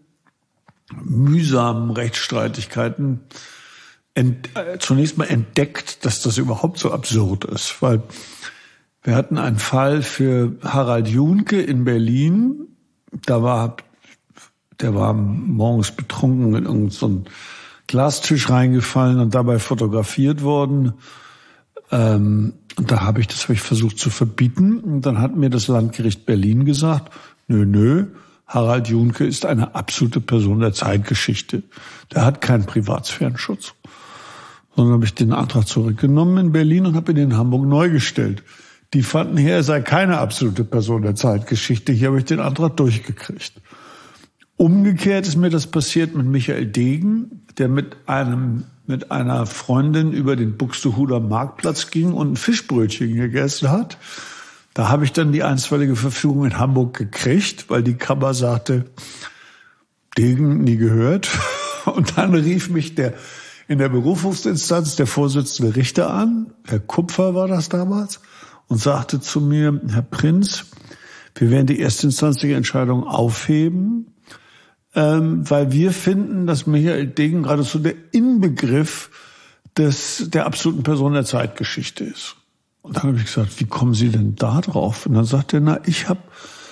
mühsamen Rechtsstreitigkeiten zunächst mal entdeckt, dass das überhaupt so absurd ist. Weil wir hatten einen Fall für Harald Junke in Berlin. Der war morgens betrunken in irgendeinen so einen Glastisch reingefallen und dabei fotografiert worden. Und das habe ich versucht zu verbieten. Und dann hat mir das Landgericht Berlin gesagt, nö, Harald Junke ist eine absolute Person der Zeitgeschichte. Der hat keinen Privatsphärenschutz. Sondern habe ich den Antrag zurückgenommen in Berlin und habe ihn in Hamburg neu gestellt. Die fanden hier, er sei keine absolute Person der Zeitgeschichte. Hier habe ich den Antrag durchgekriegt. Umgekehrt ist mir das passiert mit Michael Degen, der mit einer Freundin über den Buxtehuder Marktplatz ging und ein Fischbrötchen gegessen hat. Da habe ich dann die einstweilige Verfügung in Hamburg gekriegt, weil die Kammer sagte, Degen nie gehört. Und dann rief mich in der Berufungsinstanz der Vorsitzende Richter an, Herr Kupfer war das damals, und sagte zu mir, Herr Prinz, wir werden die erstinstanzliche Entscheidung aufheben, weil wir finden, dass Michael Degen geradezu der Inbegriff der absoluten Person der Zeitgeschichte ist. Und dann habe ich gesagt, wie kommen Sie denn da drauf? Und dann sagt er, ich habe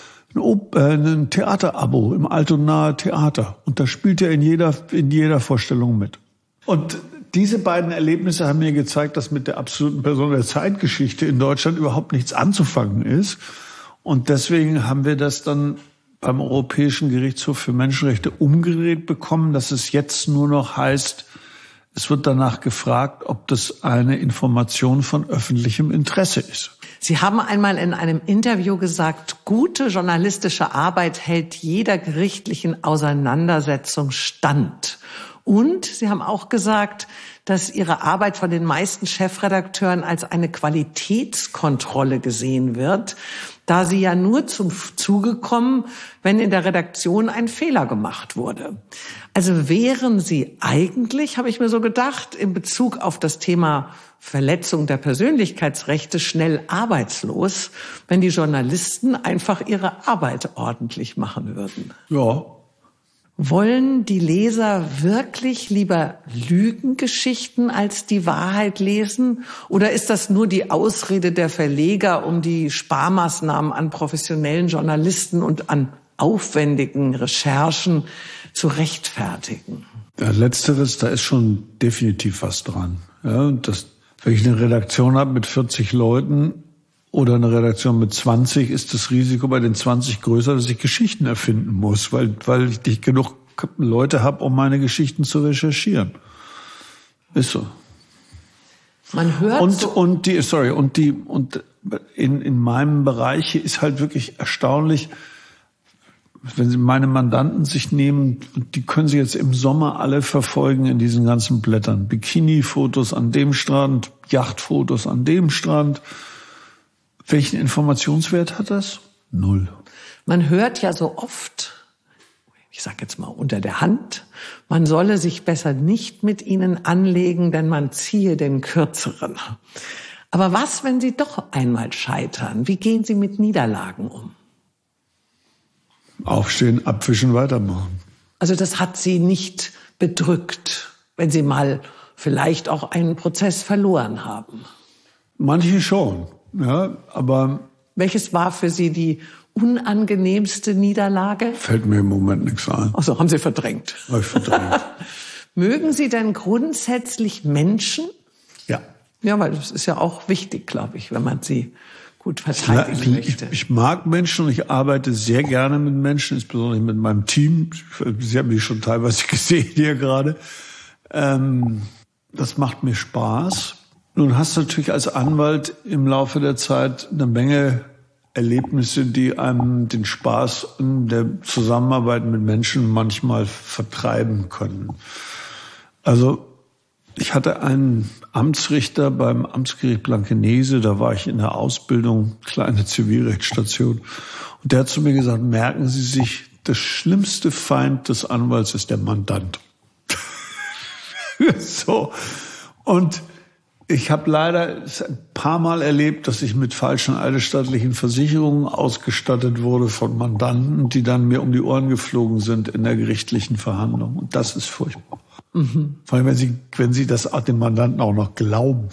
ein Theaterabo im Altonaer Theater. Und da spielt er in jeder Vorstellung mit. Und diese beiden Erlebnisse haben mir gezeigt, dass mit der absoluten Person der Zeitgeschichte in Deutschland überhaupt nichts anzufangen ist. Und deswegen haben wir das dann beim Europäischen Gerichtshof für Menschenrechte umgedreht bekommen, dass es jetzt nur noch heißt, es wird danach gefragt, ob das eine Information von öffentlichem Interesse ist. Sie haben einmal in einem Interview gesagt, gute journalistische Arbeit hält jeder gerichtlichen Auseinandersetzung stand. Und Sie haben auch gesagt, dass Ihre Arbeit von den meisten Chefredakteuren als eine Qualitätskontrolle gesehen wird, da Sie ja nur zum Zuge kommen, wenn in der Redaktion ein Fehler gemacht wurde. Also wären Sie eigentlich, habe ich mir so gedacht, in Bezug auf das Thema Verletzung der Persönlichkeitsrechte schnell arbeitslos, wenn die Journalisten einfach ihre Arbeit ordentlich machen würden. Ja. Wollen die Leser wirklich lieber Lügengeschichten als die Wahrheit lesen? Oder ist das nur die Ausrede der Verleger, um die Sparmaßnahmen an professionellen Journalisten und an aufwendigen Recherchen zu rechtfertigen? Ja, letzteres, da ist schon definitiv was dran. Ja, wenn ich eine Redaktion habe mit 40 Leuten oder eine Redaktion mit 20, ist das Risiko bei den 20 größer, dass ich Geschichten erfinden muss, weil ich nicht genug Leute habe, um meine Geschichten zu recherchieren. Ist so. Man hört und in meinem Bereich ist halt wirklich erstaunlich, wenn Sie meine Mandanten sich nehmen, die können Sie jetzt im Sommer alle verfolgen in diesen ganzen Blättern. Bikini-Fotos an dem Strand, Yachtfotos an dem Strand. Welchen Informationswert hat das? 0. Man hört ja so oft, ich sage jetzt mal unter der Hand, man solle sich besser nicht mit ihnen anlegen, denn man ziehe den Kürzeren. Aber was, wenn Sie doch einmal scheitern? Wie gehen Sie mit Niederlagen um? Aufstehen, abwischen, weitermachen. Also das hat Sie nicht bedrückt, wenn Sie mal vielleicht auch einen Prozess verloren haben? Manche schon, ja, aber... Welches war für Sie die unangenehmste Niederlage? Fällt mir im Moment nichts ein. Ach so, haben Sie verdrängt. Habe ich verdrängt. Mögen Sie denn grundsätzlich Menschen? Ja. Ja, weil das ist ja auch wichtig, glaube ich, wenn man sie gut verteidigen möchte. Ich mag Menschen und ich arbeite sehr gerne mit Menschen, insbesondere mit meinem Team. Sie haben mich schon teilweise gesehen hier gerade. Das macht mir Spaß. Nun hast du natürlich als Anwalt im Laufe der Zeit eine Menge Erlebnisse, die einem den Spaß in der Zusammenarbeit mit Menschen manchmal vertreiben können. Also ich hatte einen Amtsrichter beim Amtsgericht Blankenese, da war ich in der Ausbildung, kleine Zivilrechtsstation. Und der hat zu mir gesagt, merken Sie sich, der schlimmste Feind des Anwalts ist der Mandant. So. Und ich habe leider ein paar Mal erlebt, dass ich mit falschen eidesstattlichen Versicherungen ausgestattet wurde von Mandanten, die dann mir um die Ohren geflogen sind in der gerichtlichen Verhandlung. Und das ist furchtbar. Mhm. Vor allem, wenn Sie das dem Mandanten auch noch glauben.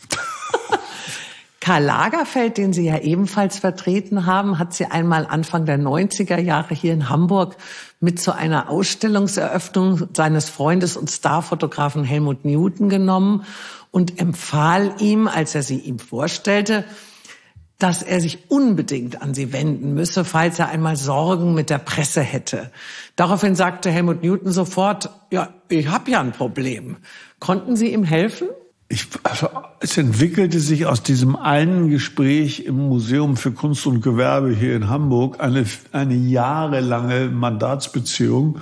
Karl Lagerfeld, den Sie ja ebenfalls vertreten haben, hat Sie einmal Anfang der 90er Jahre hier in Hamburg mit zu einer Ausstellungseröffnung seines Freundes und Starfotografen Helmut Newton genommen und empfahl ihm, als er sie ihm vorstellte, dass er sich unbedingt an sie wenden müsse, falls er einmal Sorgen mit der Presse hätte. Daraufhin sagte Helmut Newton sofort, ja, ich habe ja ein Problem. Konnten Sie ihm helfen? Es entwickelte sich aus diesem einen Gespräch im Museum für Kunst und Gewerbe hier in Hamburg eine jahrelange Mandatsbeziehung.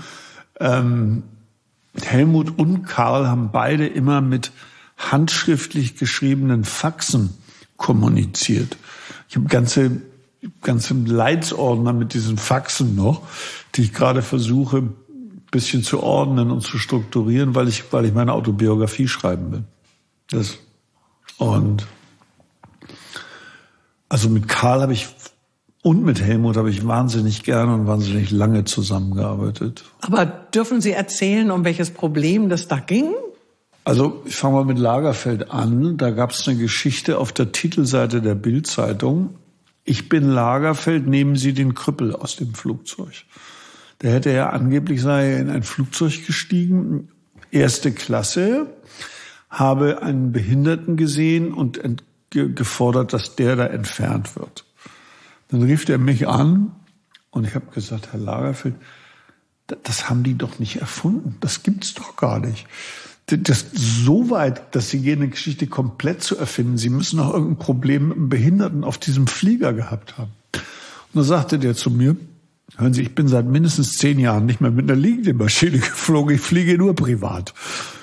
Helmut und Karl haben beide immer mit handschriftlich geschriebenen Faxen kommuniziert. Ich habe ganze Leitsordner mit diesen Faxen noch, die ich gerade versuche, ein bisschen zu ordnen und zu strukturieren, weil ich meine Autobiografie schreiben will. Und also mit Karl und mit Helmut habe ich wahnsinnig gerne und wahnsinnig lange zusammengearbeitet. Aber dürfen Sie erzählen, um welches Problem das da ging? Also ich fange mal mit Lagerfeld an. Da gab es eine Geschichte auf der Titelseite der Bild-Zeitung. Ich bin Lagerfeld, nehmen Sie den Krüppel aus dem Flugzeug. Der hätte ja angeblich, sei er in ein Flugzeug gestiegen, 1. Klasse, habe einen Behinderten gesehen und gefordert, dass der da entfernt wird. Dann rief er mich an und ich habe gesagt, Herr Lagerfeld, das haben die doch nicht erfunden. Das gibt's doch gar nicht. Das so weit, dass Sie gehen, eine Geschichte komplett zu erfinden. Sie müssen doch irgendein Problem mit einem Behinderten auf diesem Flieger gehabt haben. Und dann sagte der zu mir, hören Sie, ich bin seit mindestens 10 Jahren nicht mehr mit einer liegenden Maschine geflogen. Ich fliege nur privat.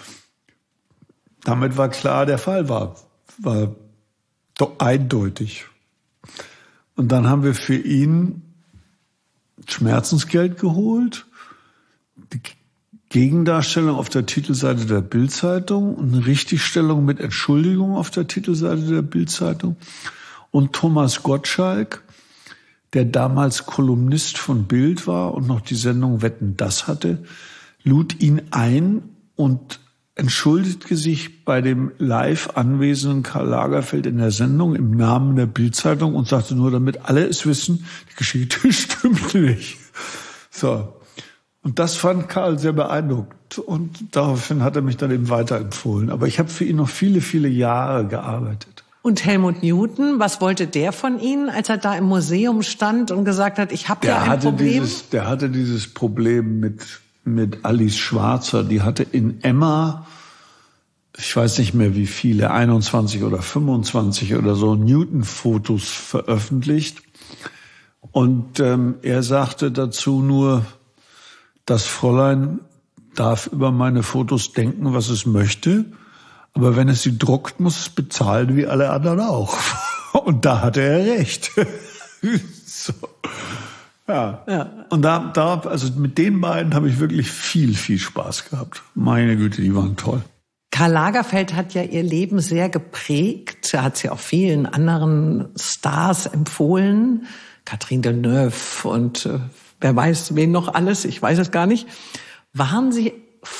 Damit war klar, der Fall war doch eindeutig. Und dann haben wir für ihn Schmerzensgeld geholt, die Gegendarstellung auf der Titelseite der Bild-Zeitung und eine Richtigstellung mit Entschuldigung auf der Titelseite der Bild-Zeitung. Und Thomas Gottschalk, der damals Kolumnist von Bild war und noch die Sendung Wetten, das hatte, lud ihn ein und entschuldigte sich bei dem live anwesenden Karl Lagerfeld in der Sendung im Namen der Bild-Zeitung und sagte nur, damit alle es wissen, die Geschichte stimmt nicht. So. Und das fand Karl sehr beeindruckend. Und daraufhin hat er mich dann eben weiterempfohlen. Aber ich habe für ihn noch viele, viele Jahre gearbeitet. Und Helmut Newton, was wollte der von Ihnen, als er da im Museum stand und gesagt hat, ich habe ja ein Problem? Der hatte dieses Problem mit Alice Schwarzer. Die hatte in Emma, ich weiß nicht mehr wie viele, 21 oder 25 oder so, Newton-Fotos veröffentlicht. Und er sagte dazu nur, das Fräulein darf über meine Fotos denken, was es möchte. Aber wenn es sie druckt, muss es bezahlen wie alle anderen auch. Und da hatte er recht. So. Ja. Und also mit den beiden habe ich wirklich viel, viel Spaß gehabt. Meine Güte, die waren toll. Karl Lagerfeld hat ja ihr Leben sehr geprägt. Er hat sie auch vielen anderen Stars empfohlen. Catherine Deneuve und wer weiß, wen noch alles. Ich weiß es gar nicht. Waren Sie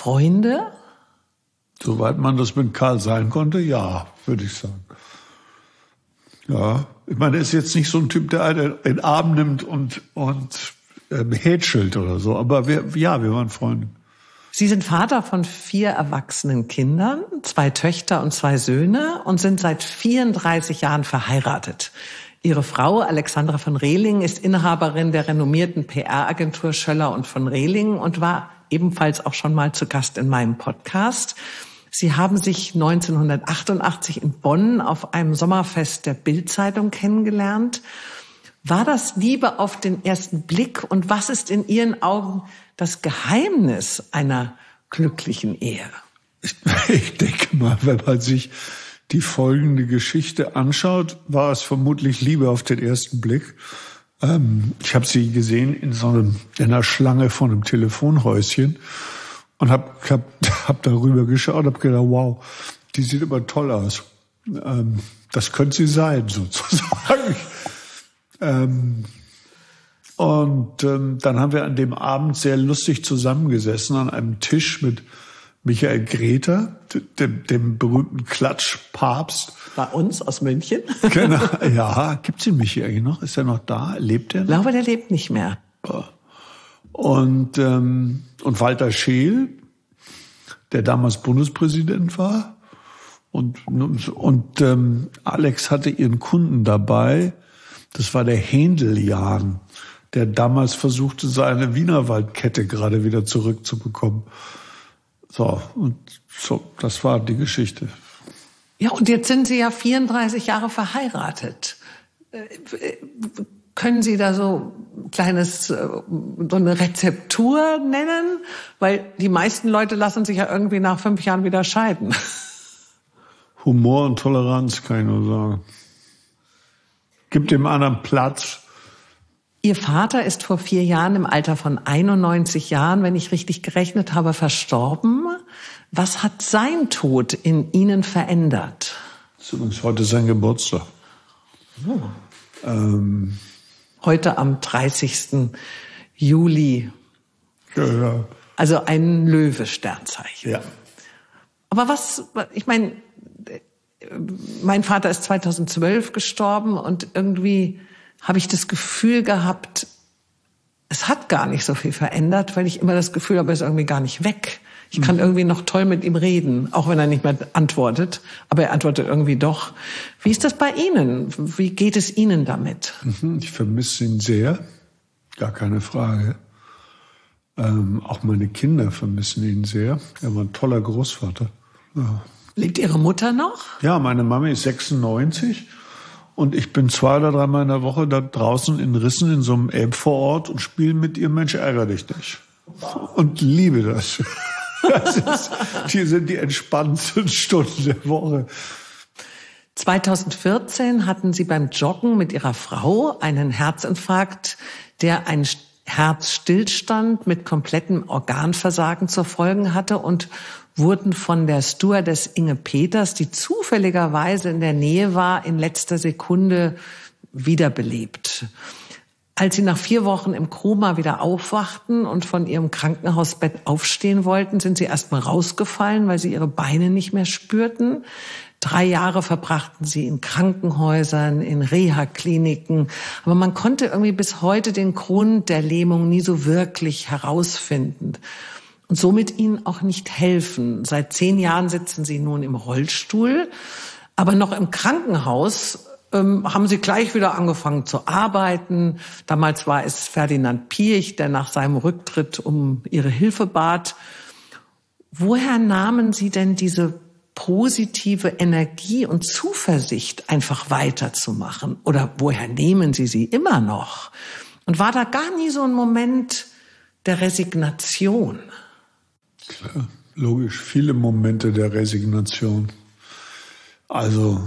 Freunde? Soweit man das mit Karl sein konnte, ja, würde ich sagen. Ja, ich meine, er ist jetzt nicht so ein Typ, der einen in den Arm nimmt und hätschelt oder so. Aber wir waren Freunde. Sie sind Vater von 4 erwachsenen Kindern, 2 Töchter und 2 Söhne und sind seit 34 Jahren verheiratet. Ihre Frau, Alexandra von Rehling, ist Inhaberin der renommierten PR-Agentur Schöller und von Rehling und war ebenfalls auch schon mal zu Gast in meinem Podcast. Sie haben sich 1988 in Bonn auf einem Sommerfest der Bild-Zeitung kennengelernt. War das Liebe auf den ersten Blick? Und was ist in Ihren Augen das Geheimnis einer glücklichen Ehe? Ich denke mal, wenn man sich die folgende Geschichte anschaut, war es vermutlich Liebe auf den ersten Blick. Ich habe sie gesehen in einer Schlange von einem Telefonhäuschen und hab darüber geschaut, habe gedacht, wow, die sieht aber toll aus. Das könnte sie sein, sozusagen. Dann haben wir an dem Abend sehr lustig zusammengesessen an einem Tisch mit Michael Greta, dem berühmten Klatschpapst. Bei uns aus München? Genau, ja. Gibt's den Michi eigentlich noch? Ist er noch da? Lebt er noch? Ich glaube, der lebt nicht mehr. Und Walter Scheel, der damals Bundespräsident war. Und Alex hatte ihren Kunden dabei. Das war der Händel-Jan, der damals versuchte, seine Wienerwaldkette gerade wieder zurückzubekommen. So, das war die Geschichte. Ja, und jetzt sind Sie ja 34 Jahre verheiratet. Können Sie da so eine Rezeptur nennen? Weil die meisten Leute lassen sich ja irgendwie nach 5 Jahren wieder scheiden. Humor und Toleranz, kann ich nur sagen. Gibt dem anderen Platz. Ihr Vater ist vor 4 Jahren im Alter von 91 Jahren, wenn ich richtig gerechnet habe, verstorben. Was hat sein Tod in Ihnen verändert? Das ist übrigens heute sein Geburtstag. Oh. Heute am 30. Juli. Ja. Also ein Löwe-Sternzeichen. Ja. Aber ich meine, mein Vater ist 2012 gestorben und irgendwie habe ich das Gefühl gehabt, es hat gar nicht so viel verändert, weil ich immer das Gefühl habe, er ist irgendwie gar nicht weg. Ich kann irgendwie noch toll mit ihm reden, auch wenn er nicht mehr antwortet. Aber er antwortet irgendwie doch. Wie ist das bei Ihnen? Wie geht es Ihnen damit? Ich vermisse ihn sehr, gar keine Frage. Auch meine Kinder vermissen ihn sehr. Er war ein toller Großvater. Ja. Lebt Ihre Mutter noch? Ja, meine Mama ist 96. Und ich bin 2 oder 3 Mal in der Woche da draußen in Rissen in so einem Elbvorort und spiele mit ihr Mensch, ärger dich nicht. Und liebe das. Hier sind die entspannendsten Stunden der Woche. 2014 hatten Sie beim Joggen mit Ihrer Frau einen Herzinfarkt, der einen Herzstillstand mit komplettem Organversagen zur Folge hatte und wurden von der Stewardess Inge Peters, die zufälligerweise in der Nähe war, in letzter Sekunde wiederbelebt. Als sie nach 4 Wochen im Koma wieder aufwachten und von ihrem Krankenhausbett aufstehen wollten, sind sie erstmal rausgefallen, weil sie ihre Beine nicht mehr spürten. 3 Jahre verbrachten sie in Krankenhäusern, in Reha-Kliniken. Aber man konnte irgendwie bis heute den Grund der Lähmung nie so wirklich herausfinden. Und somit ihnen auch nicht helfen. Seit 10 Jahren sitzen sie nun im Rollstuhl, aber noch im Krankenhaus haben sie gleich wieder angefangen zu arbeiten. Damals war es Ferdinand Piëch, der nach seinem Rücktritt um ihre Hilfe bat. Woher nahmen Sie denn diese positive Energie und Zuversicht, einfach weiterzumachen? Oder woher nehmen Sie sie immer noch? Und war da gar nie so ein Moment der Resignation? Klar, logisch, viele Momente der Resignation. Also,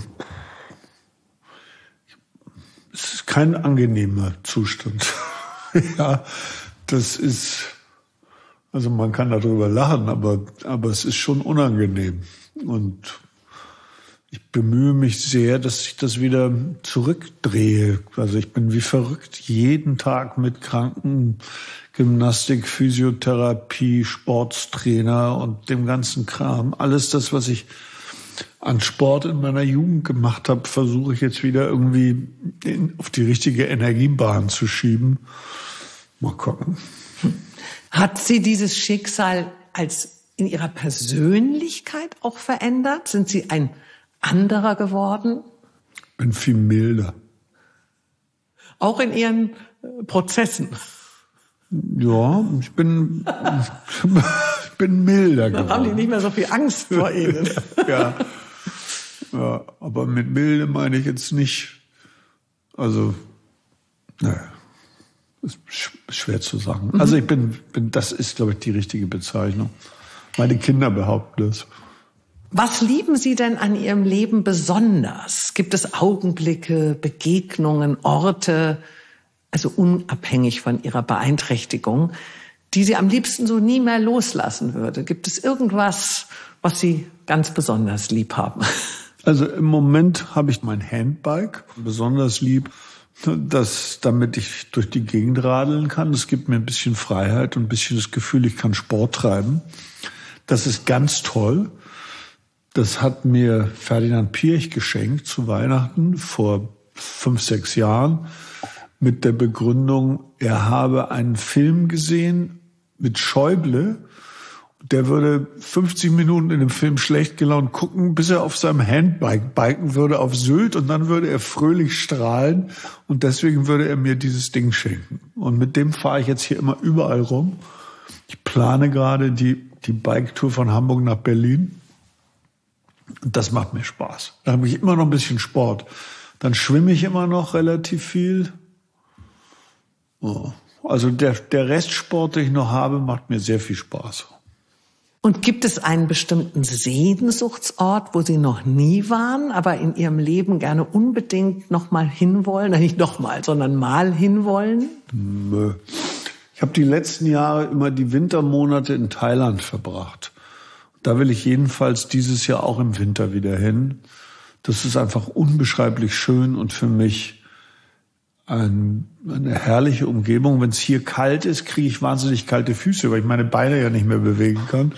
es ist kein angenehmer Zustand. Ja, das ist, also man kann darüber lachen, aber es ist schon unangenehm. Und ich bemühe mich sehr, dass ich das wieder zurückdrehe. Also ich bin wie verrückt jeden Tag mit Kranken, Gymnastik, Physiotherapie, Sportstrainer und dem ganzen Kram. Alles das, was ich an Sport in meiner Jugend gemacht habe, versuche ich jetzt wieder irgendwie auf die richtige Energiebahn zu schieben. Mal gucken. Hat sie dieses Schicksal als in ihrer Persönlichkeit auch verändert? Sind Sie ein anderer geworden? Bin viel milder. Auch in Ihren Prozessen? Ja, ich bin milder geworden. Dann haben die nicht mehr so viel Angst vor Ihnen. Ja, aber mit milde meine ich jetzt nicht, also, naja, ist schwer zu sagen. Also ich bin, das ist, glaube ich, die richtige Bezeichnung. Meine Kinder behaupten das. Was lieben Sie denn an Ihrem Leben besonders? Gibt es Augenblicke, Begegnungen, Orte, also unabhängig von Ihrer Beeinträchtigung, die Sie am liebsten so nie mehr loslassen würde? Gibt es irgendwas, was Sie ganz besonders lieb haben? Also im Moment habe ich mein Handbike besonders lieb, damit ich durch die Gegend radeln kann. Das gibt mir ein bisschen Freiheit und ein bisschen das Gefühl, ich kann Sport treiben. Das ist ganz toll. Das hat mir Ferdinand Piëch geschenkt zu Weihnachten vor 5, 6 Jahren mit der Begründung, er habe einen Film gesehen mit Schäuble. Der würde 50 Minuten in dem Film schlecht gelaunt gucken, bis er auf seinem Handbike biken würde auf Sylt und dann würde er fröhlich strahlen und deswegen würde er mir dieses Ding schenken. Und mit dem fahre ich jetzt hier immer überall rum. Ich plane gerade die Bike-Tour von Hamburg nach Berlin. Und das macht mir Spaß. Da habe ich immer noch ein bisschen Sport. Dann schwimme ich immer noch relativ viel. Oh. Also der Restsport, den ich noch habe, macht mir sehr viel Spaß. Und gibt es einen bestimmten Sehnsuchtsort, wo Sie noch nie waren, aber in Ihrem Leben gerne unbedingt noch mal hinwollen? Nicht noch mal, sondern mal hinwollen? Nö. Ich habe die letzten Jahre immer die Wintermonate in Thailand verbracht. Da will ich jedenfalls dieses Jahr auch im Winter wieder hin. Das ist einfach unbeschreiblich schön und für mich eine herrliche Umgebung. Wenn es hier kalt ist, kriege ich wahnsinnig kalte Füße, weil ich meine Beine ja nicht mehr bewegen kann.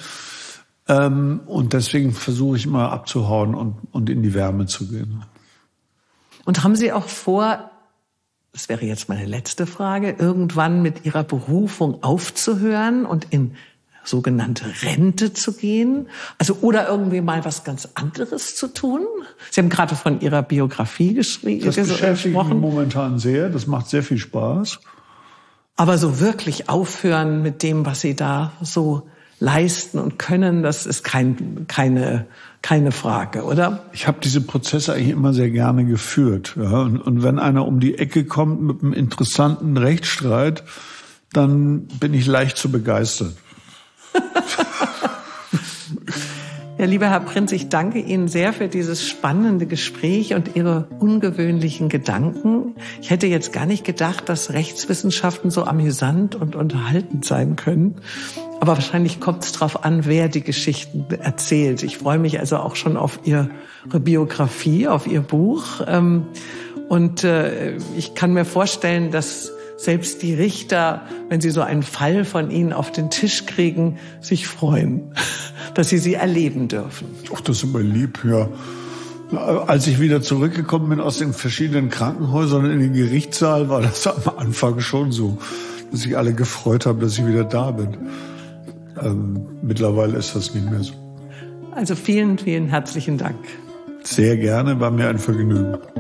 Und deswegen versuche ich immer abzuhauen und in die Wärme zu gehen. Und haben Sie auch vor, das wäre jetzt meine letzte Frage, irgendwann mit Ihrer Berufung aufzuhören und in sogenannte Rente zu gehen? Also, oder irgendwie mal was ganz anderes zu tun? Sie haben gerade von Ihrer Biografie gesprochen. Das beschäftigt mich momentan sehr. Das macht sehr viel Spaß. Aber so wirklich aufhören mit dem, was Sie da so leisten und können, das ist keine Frage, oder? Ich habe diese Prozesse eigentlich immer sehr gerne geführt. Ja? Und wenn einer um die Ecke kommt mit einem interessanten Rechtsstreit, dann bin ich leicht zu begeistern. Ja, lieber Herr Prinz, ich danke Ihnen sehr für dieses spannende Gespräch und Ihre ungewöhnlichen Gedanken. Ich hätte jetzt gar nicht gedacht, dass Rechtswissenschaften so amüsant und unterhaltend sein können. Aber wahrscheinlich kommt es darauf an, wer die Geschichten erzählt. Ich freue mich also auch schon auf Ihre Biografie, auf Ihr Buch. Und ich kann mir vorstellen, dass selbst die Richter, wenn sie so einen Fall von Ihnen auf den Tisch kriegen, sich freuen, dass sie erleben dürfen. Ach, das ist immer lieb, ja. Als ich wieder zurückgekommen bin aus den verschiedenen Krankenhäusern in den Gerichtssaal, war das am Anfang schon so, dass sich alle gefreut haben, dass ich wieder da bin. Mittlerweile ist das nicht mehr so. Also vielen, vielen herzlichen Dank. Sehr gerne, war mir ein Vergnügen.